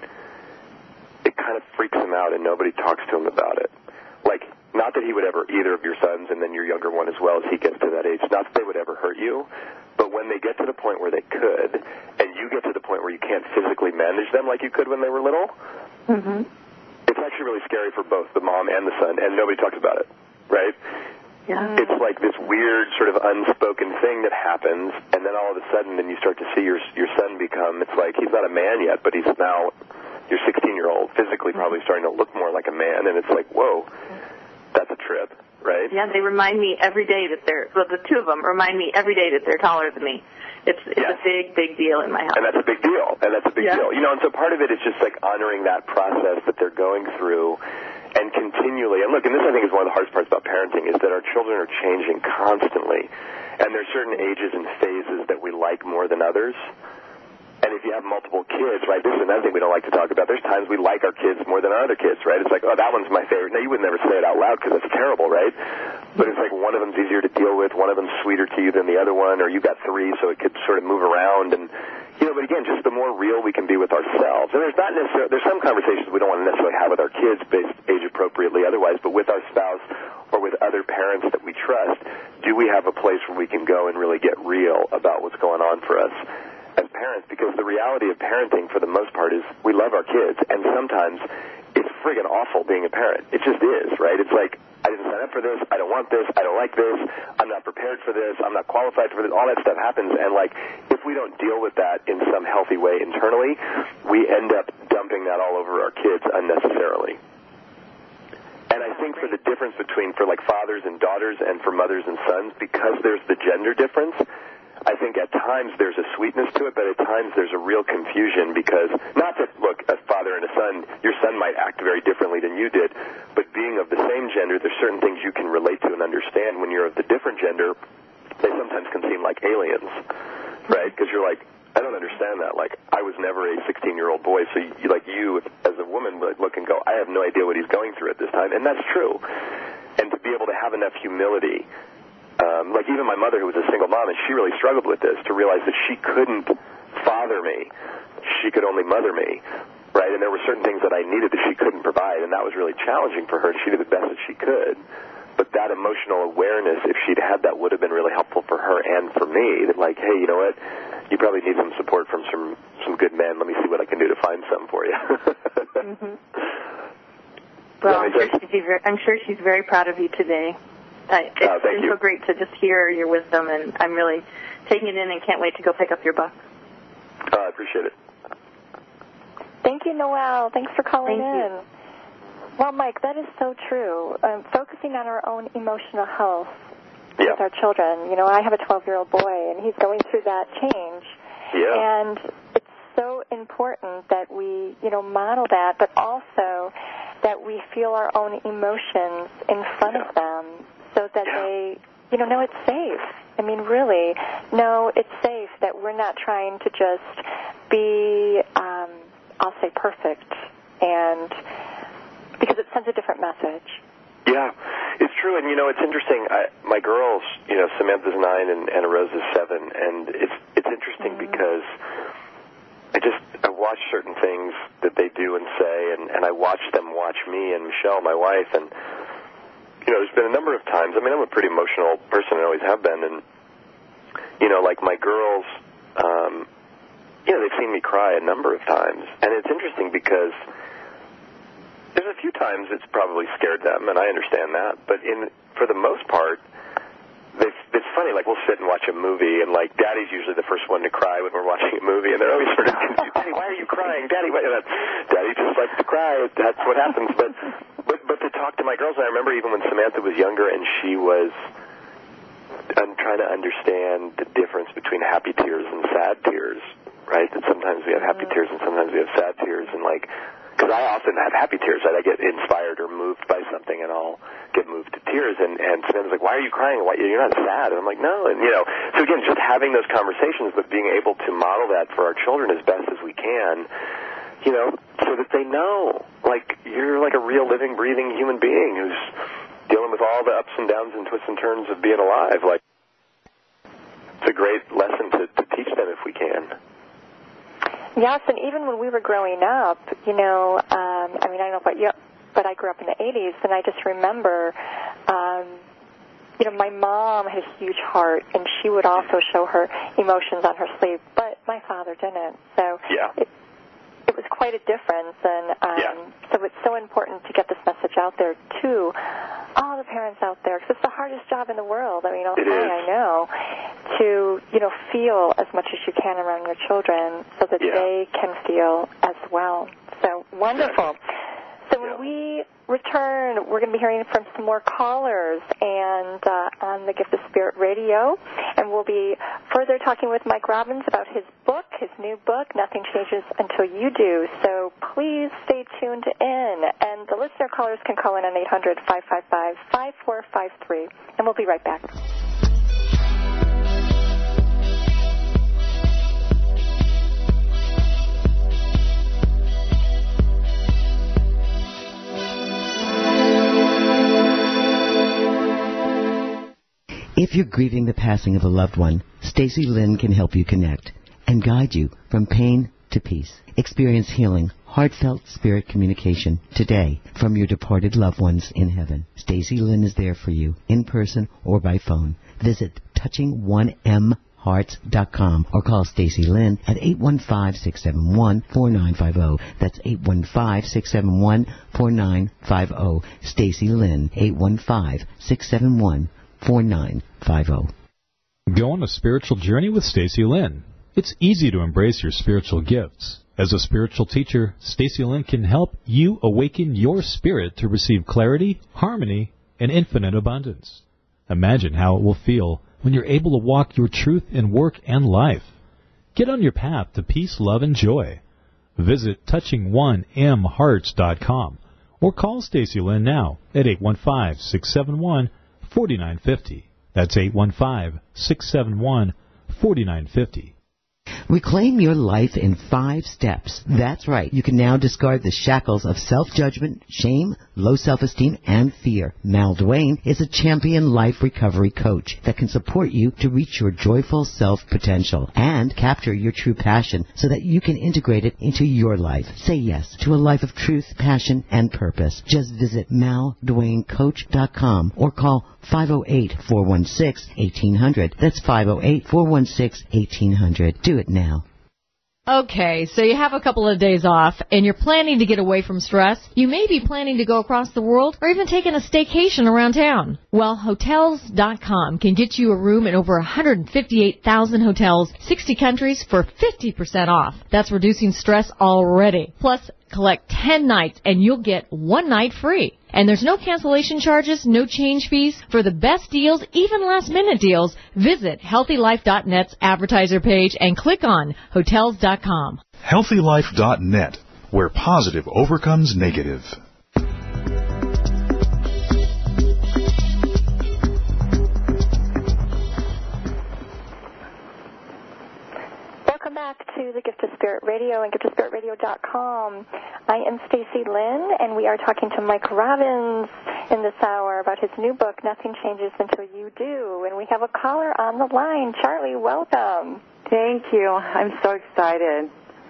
It kind of freaks him out, and nobody talks to him about it. Not that he would ever, either of your sons and then your younger one as well as he gets to that age, not that they would ever hurt you, but when they get to the point where they could, and you get to the point where you can't physically manage them like you could when they were little, it's actually really scary for both the mom and the son, and nobody talks about it, right? Yeah. It's like this weird sort of unspoken thing that happens, and then all of a sudden then you start to see your son become, it's like he's not a man yet, but he's now your 16-year-old, physically probably starting to look more like a man, and it's like, whoa, that's a trip, right? Yeah, they remind me every day that the two of them remind me every day that they're taller than me. It's a big, big deal in my house. And that's a big deal, and so part of it is just honoring that process that they're going through, and continually, and look, and this I think is one of the hardest parts about parenting, is that our children are changing constantly, and there's certain ages and phases that we like more than others. And if you have multiple kids, right, this is another thing we don't like to talk about. There's times we like our kids more than our other kids, right? It's like, oh, that one's my favorite. Now, you would never say it out loud because it's terrible, right? But it's like one of them's easier to deal with, one of them's sweeter to you than the other one, or you got 3, so it could sort of move around. And, but again, just the more real we can be with ourselves. And there's some conversations we don't want to necessarily have with our kids based age appropriately otherwise, but with our spouse or with other parents that we trust, do we have a place where we can go and really get real about what's going on for us as parents? Because the reality of parenting, for the most part, is we love our kids, and sometimes it's friggin' awful being a parent. It just is, right? It's like, I didn't sign up for this, I don't want this, I don't like this, I'm not prepared for this, I'm not qualified for this, all that stuff happens, and if we don't deal with that in some healthy way internally, we end up dumping that all over our kids unnecessarily. And I think for the difference between, for fathers and daughters and for mothers and sons, because there's the gender difference, I think at times there's a sweetness to it, but at times there's a real confusion because, not that, look, a father and a son, your son might act very differently than you did, but being of the same gender, there's certain things you can relate to and understand. When you're of the different gender, they sometimes can seem like aliens, right? Because you're like, I don't understand that. I was never a 16-year-old boy, so you as a woman would look and go, I have no idea what he's going through at this time, and that's true. And to be able to have enough humility, even my mother, who was a single mom, and she really struggled with this, to realize that she couldn't father me. She could only mother me, right? And there were certain things that I needed that she couldn't provide, and that was really challenging for her, and she did the best that she could. But that emotional awareness, if she'd had that, would have been really helpful for her and for me. That like, hey, you know what? You probably need some support from some good men. Let me see what I can do to find some for you. Mm-hmm. Well, I'm sure she's very proud of you today. It's been so great to just hear your wisdom, and I'm really taking it in and can't wait to go pick up your book. I appreciate it. Thank you, Noelle. Thanks for calling in. Well, Mike, that is so true. Focusing on our own emotional health with our children. You know, I have a 12-year-old boy, and he's going through that change. Yeah. And it's so important that we, you know, model that, but also that we feel our own emotions in front of them so that they, you know it's safe. I mean, really, no, it's safe that we're not trying to just be, I'll say, perfect, and because it sends a different message. Yeah, it's true, and it's interesting. My girls, Samantha's 9 and Anna Rose is 7, and it's interesting because I watch certain things that they do and say, and I watch them watch me and Michelle, my wife, and there's been a number of times. I mean, I'm a pretty emotional person, and always have been, and like my girls, they've seen me cry a number of times, and it's interesting because there's a few times it's probably scared them, and I understand that. But for the most part, it's funny. Like we'll sit and watch a movie, and like Daddy's usually the first one to cry when we're watching a movie, and they're always sort of confused. Daddy, why are you crying? Daddy, why? Daddy just likes to cry. That's what happens. But to talk to my girls, and I remember even when Samantha was younger, and she was trying to understand the difference between happy tears and sad tears, right? That sometimes we have happy tears and sometimes we have sad tears, and like. Because I often have happy tears, right? I get inspired or moved by something, and I'll get moved to tears. And Samantha's like, "Why are you crying? Why, you're not sad?" And I'm like, "No." And so again, just having those conversations, but being able to model that for our children as best as we can, so that they know, like you're like a real, living, breathing human being who's dealing with all the ups and downs and twists and turns of being alive. Like it's a great lesson to teach them if we can. Yes, and even when we were growing up, I mean, I don't know about you, but I grew up in the 80s, and I just remember, my mom had a huge heart, and she would also show her emotions on her sleeve, but my father didn't. So it was quite a difference, and so it's so important to get this message out there to all the parents out there, because it's the hardest job in the world. I mean, I know, to feel as much as you can around your children so that they can feel as well. So wonderful. So when we return, we're going to be hearing from some more callers and on the Gift of Spirit Radio, and we'll be further talking with Mike Robbins about his book, his new book, Nothing Changes Until You Do. So please stay tuned in, and the listener callers can call in on 800-555-5453, and we'll be right back. If you're grieving the passing of a loved one, Stacy Lynn can help you connect and guide you from pain to peace. Experience healing, heartfelt spirit communication today from your departed loved ones in heaven. Stacy Lynn is there for you, in person or by phone. Visit touching1mhearts.com or call Stacy Lynn at 815-671-4950. That's 815-671-4950. Stacy Lynn, 815-671-4950. Go on a spiritual journey with Stacy Lynn. It's easy to embrace your spiritual gifts. As a spiritual teacher, Stacy Lynn can help you awaken your spirit to receive clarity, harmony, and infinite abundance. Imagine how it will feel when you're able to walk your truth in work and life. Get on your path to peace, love, and joy. Visit touching1mhearts.com or call Stacy Lynn now at 815-671-4950. That's 815-671-4950. Reclaim your life in 5 steps. That's right. You can now discard the shackles of self-judgment, shame, low self-esteem, and fear. Mal Duane is a champion life recovery coach that can support you to reach your joyful self-potential and capture your true passion so that you can integrate it into your life. Say yes to a life of truth, passion, and purpose. Just visit malduanecoach.com or call 508-416-1800. That's 508-416-1800. Do it now. Okay, so you have a couple of days off, and you're planning to get away from stress. You may be planning to go across the world, or even taking a staycation around town. Well, Hotels.com can get you a room in over 158,000 hotels, 60 countries, for 50% off. That's reducing stress already. Plus, collect 10 nights, and you'll get 1 night free. And there's no cancellation charges, no change fees. For the best deals, even last-minute deals, visit HealthyLife.net's advertiser page and click on Hotels.com. HealthyLife.net, where positive overcomes negative. Welcome back to the Gift of Spirit Radio and giftofspiritradio.com. I am Stacy Lynn, and we are talking to Mike Robbins in this hour about his new book, Nothing Changes Until You Do. And we have a caller on the line. Charlie, welcome. Thank you. I'm so excited.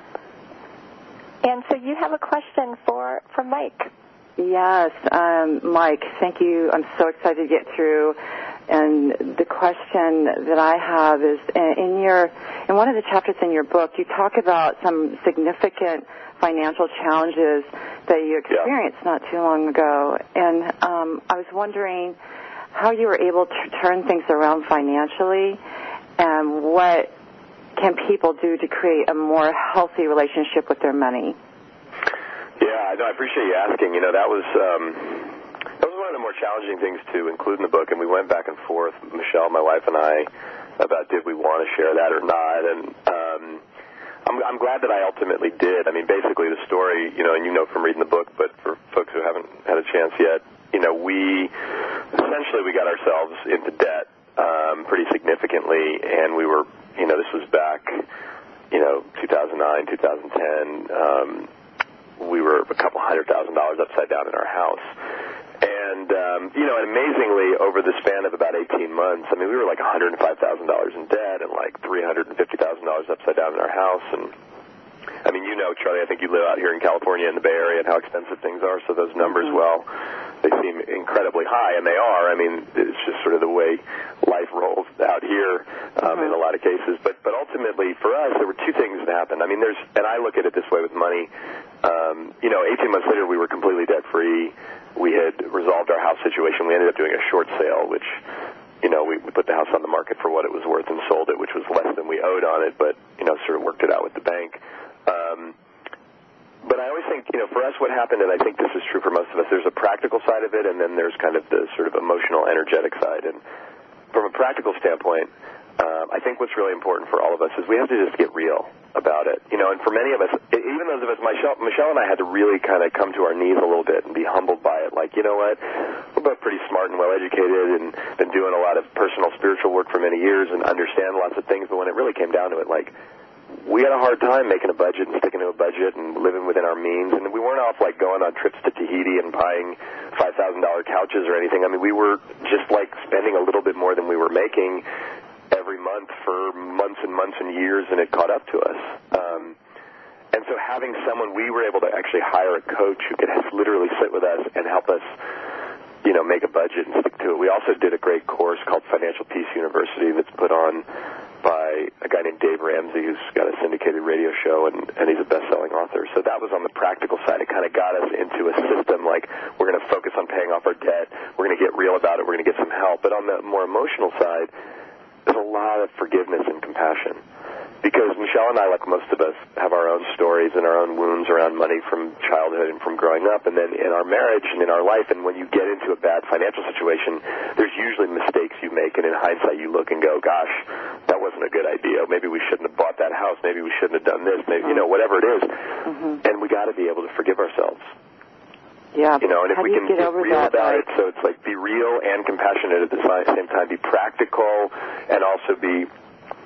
And so you have a question for Mike. Yes, Mike, thank you. I'm so excited to get through. And the question that I have is, in one of the chapters in your book, you talk about some significant financial challenges that you experienced not too long ago. And I was wondering how you were able to turn things around financially, and what can people do to create a more healthy relationship with their money? Yeah, I appreciate you asking. That was one of the more challenging things to include in the book, and we went back and forth, Michelle, my wife, and I, about did we want to share that or not. And I'm glad that I ultimately did. I mean, basically the story, and from reading the book, but for folks who haven't had a chance yet, we got ourselves into debt pretty significantly, and we were, this was back, 2009, 2010. We were a couple $100,000 upside down in our house. And, and amazingly, over the span of about 18 months, I mean, we were like $105,000 in debt and like $350,000 upside down in our house. And, I mean, Charlie, I think you live out here in California in the Bay Area and how expensive things are. So those numbers, well, they seem incredibly high, and they are. I mean, it's just sort of the way life rolls out here in a lot of cases. But ultimately, for us, there were two things that happened. I mean, and I look at it this way with money. 18 months later, we were completely debt-free. We had resolved our house situation. We ended up doing a short sale, which, we put the house on the market for what it was worth and sold it, which was less than we owed on it, but, sort of worked it out with the bank. But I always think, for us, what happened, and I think this is true for most of us, there's a practical side of it, and then there's kind of the sort of emotional, energetic side. And from a practical standpoint, I think what's really important for all of us is we have to just get real about it. And for many of us, even those of us, Michelle and I had to really kind of come to our knees a little bit and be humbled by it. Like, you know what, we're both pretty smart and well-educated and been doing a lot of personal spiritual work for many years and understand lots of things, but when it really came down to it, like, we had a hard time making a budget and sticking to a budget and living within our means. And we weren't off, like, going on trips to Tahiti and buying $5,000 couches or anything. I mean, we were just, like, spending a little bit more than we were making every month for months and months and years, and it caught up to us. And so having someone, we were able to actually hire a coach who could literally sit with us and help us, make a budget and stick to it. We also did a great course called Financial Peace University that's put on by a guy named Dave Ramsey, who's got a syndicated radio show, and he's a best-selling author. So that was on the practical side. It kind of got us into a system like we're going to focus on paying off our debt. We're going to get real about it. We're going to get some help. But on the more emotional side, there's a lot of forgiveness and compassion. Because Michelle and I, like most of us, have our own stories and our own wounds around money from childhood and from growing up, and then in our marriage and in our life, and when you get into a bad financial situation, there's usually mistakes you make, and in hindsight you look and go, gosh, that wasn't a good idea. Maybe we shouldn't have bought that house. Maybe we shouldn't have done this. Maybe, whatever it is. And we got to be able to forgive ourselves. Yeah. And if we can get real about it, so it's like be real and compassionate at the same time, be practical, and also be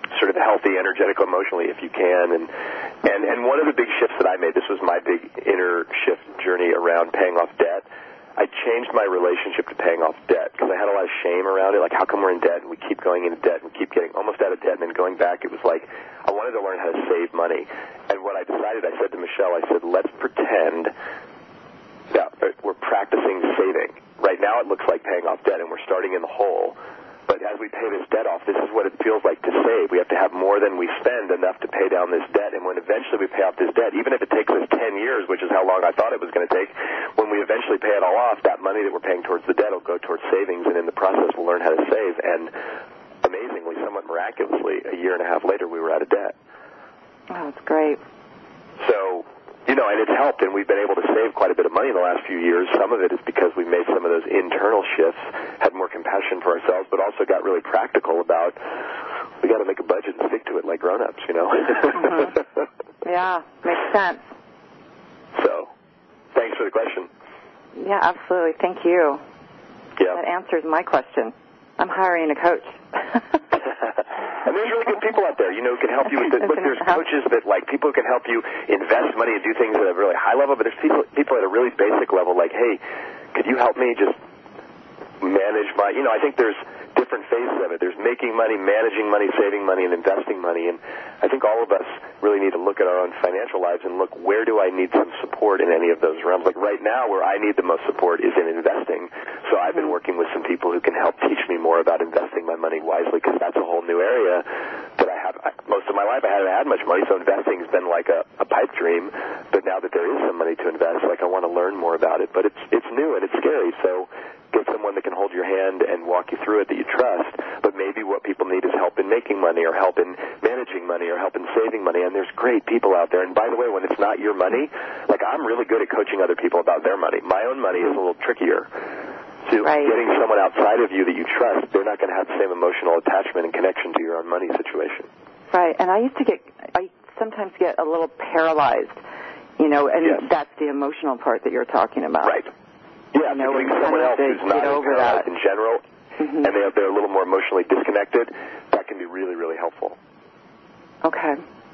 sort of healthy, energetic, emotionally, if you can. And one of the big shifts that I made, this was my big inner shift journey around paying off debt. I changed my relationship to paying off debt because I had a lot of shame around it. Like, how come we're in debt and we keep going into debt and we keep getting almost out of debt and then going back? It was like I wanted to learn how to save money. And what I decided, I said to Michelle, I said, let's pretend that we're practicing saving. Right now it looks like paying off debt and we're starting in the hole. But as we pay this debt off, this is what it feels like to save. We have to have more than we spend, enough to pay down this debt. And when eventually we pay off this debt, even if it takes us 10 years, which is how long I thought it was going to take, when we eventually pay it all off, that money that we're paying towards the debt will go towards savings, and in the process we'll learn how to save. And amazingly, somewhat miraculously, a year and a half later, we were out of debt. Oh, that's great. So, and it's helped, and we've been able to save quite a bit of money in the last few years. Some of it is because we made some of those internal shifts, had more compassion for ourselves, but also got really practical about we got to make a budget and stick to it like grown-ups, Mm-hmm. Yeah, makes sense. So, thanks for the question. Yeah, absolutely. Thank you. Yeah. That answers my question. I'm hiring a coach. And there's really good people out there, who can help you with this. Look, there's coaches that, people who can help you invest money and do things at a really high level, but there's people at a really basic level like, hey, could you help me just manage my, I think there's different phases of it. There's making money, managing money, saving money, and investing money. And I think all of us really need to look at our own financial lives and look, where do I need some support in any of those realms? Like right now, where I need the most support is in investing. So I've been working with some people who can help teach me more about investing my money wisely, because that's a whole new area that I have. Most of my life I haven't had much money, so investing's been like a pipe dream. But now that there is some money to invest, I want to learn more about it. But it's new and it's scary, so get someone that can hold your hand and walk you through it that you trust. But maybe what people need is help in making money, or help in managing money, or help in saving money. And there's great people out there. And by the way, when it's not your money, I'm really good at coaching other people about their money. My own money is a little trickier. So getting someone outside of you that you trust, they're not going to have the same emotional attachment and connection to your own money situation. Right. And I sometimes get a little paralyzed, and that's the emotional part that you're talking about. Right. Yeah, getting someone else who's not paralyzed in general, and they're a little more emotionally disconnected, that can be really, really helpful. Okay.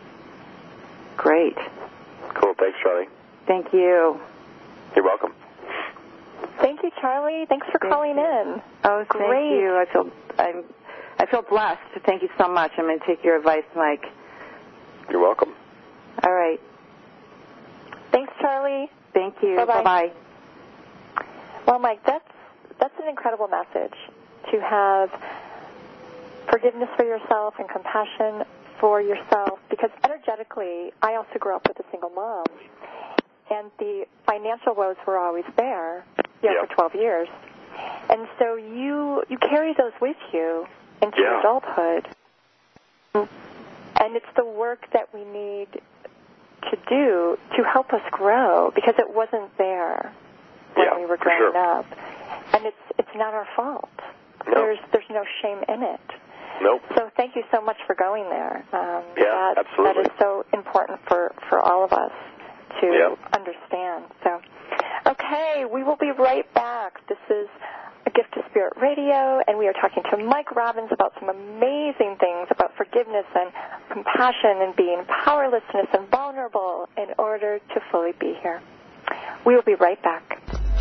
Great. Cool. Thanks, Charlie. Thank you. You're welcome. Thank you, Charlie. Thanks for calling in. Oh, great. Thank you. I feel blessed. Thank you so much. I'm going to take your advice, Mike. You're welcome. All right. Thanks, Charlie. Thank you. Bye-bye. Bye-bye. Well, Mike, that's an incredible message, to have forgiveness for yourself and compassion for yourself, because energetically, I also grew up with a single mom, and the financial woes were always there, for 12 years. And so you carry those with you into adulthood. And it's the work that we need to do to help us grow, because it wasn't there when we were growing up. And it's not our fault. No. There's no shame in it. Nope. So thank you so much for going there. Absolutely. That is so important for all of us to understand. So, okay, we will be right back. This is A Gift to Spirit Radio, and we are talking to Mike Robbins about some amazing things about forgiveness and compassion and being powerlessness and vulnerable in order to fully be here. We will be right back.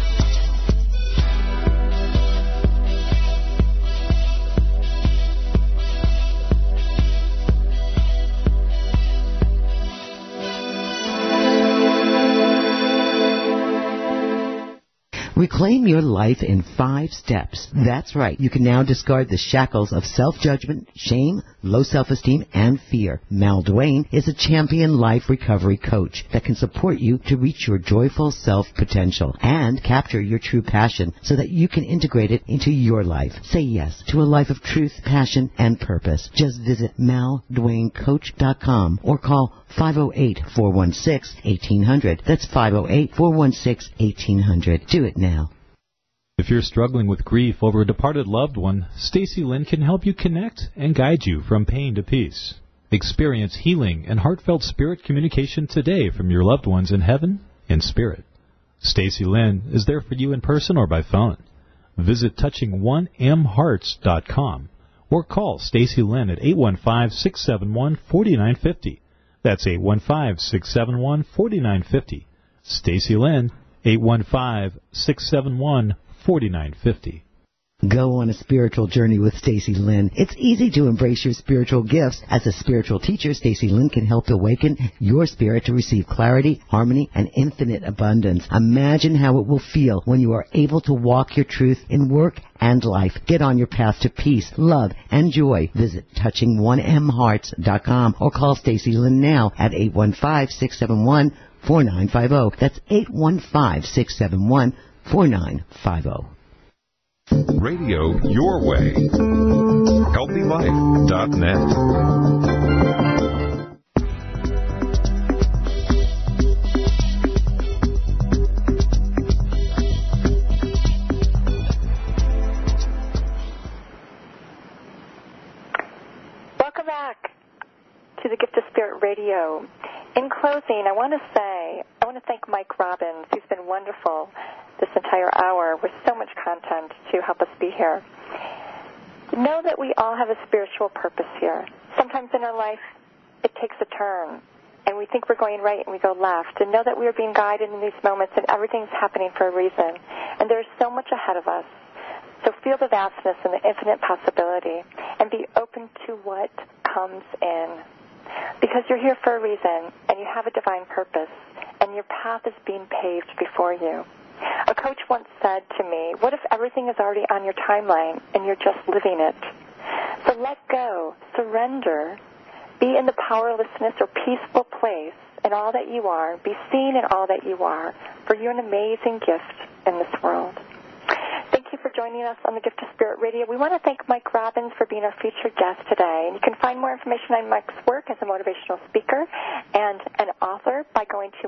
Reclaim your life in 5 steps. That's right. You can now discard the shackles of self-judgment, shame, low self-esteem, and fear. Mal Duane is a champion life recovery coach that can support you to reach your joyful self-potential and capture your true passion so that you can integrate it into your life. Say yes to a life of truth, passion, and purpose. Just visit malduanecoach.com or call 508-416-1800. That's 508-416-1800. Do it now. If you're struggling with grief over a departed loved one, Stacy Lynn can help you connect and guide you from pain to peace. Experience healing and heartfelt spirit communication today from your loved ones in heaven and spirit. Stacy Lynn is there for you in person or by phone. Visit touching1mhearts.com or call Stacy Lynn at 815-671-4950. That's 815-671-4950. Stacy Lynn, 815-671-4950. Go on a spiritual journey with Stacy Lynn. It's easy to embrace your spiritual gifts. As a spiritual teacher, Stacy Lynn can help awaken your spirit to receive clarity, harmony, and infinite abundance. Imagine how it will feel when you are able to walk your truth in work and life. Get on your path to peace, love, and joy. Visit touching1mhearts.com or call Stacy Lynn now at 815-671-4950. That's 815-671-4950. Radio your way. HealthyLife.net. Welcome back to the Gift of Spirit Radio. In closing, I want to thank Mike Robbins, who's been wonderful this entire hour with so much content to help us be here. Know that we all have a spiritual purpose here. Sometimes in our life, it takes a turn, and we think we're going right and we go left. And know that we are being guided in these moments, and everything's happening for a reason. And there's so much ahead of us. So feel the vastness and the infinite possibility, and be open to what comes in. Because you're here for a reason, and you have a divine purpose, and your path is being paved before you. A coach once said to me, what if everything is already on your timeline and you're just living it? So let go, surrender, be in the powerlessness or peaceful place in all that you are, be seen in all that you are, for you're an amazing gift in this world. Thank you for joining us on the Gift of Spirit Radio. We want to thank Mike Robbins for being our featured guest today. And you can find more information on Mike's work as a motivational speaker and an author by going to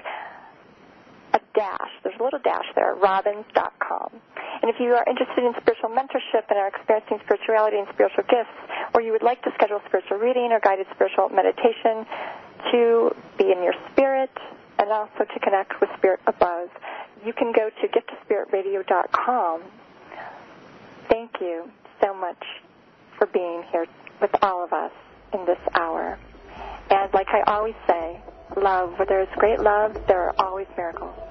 there's a little dash there, robbins.com. And if you are interested in spiritual mentorship and are experiencing spirituality and spiritual gifts, or you would like to schedule spiritual reading or guided spiritual meditation to be in your spirit and also to connect with spirit above, you can go to giftofspiritradio.com. Thank you so much for being here with all of us in this hour. And like I always say, love, where there is great love, there are always miracles.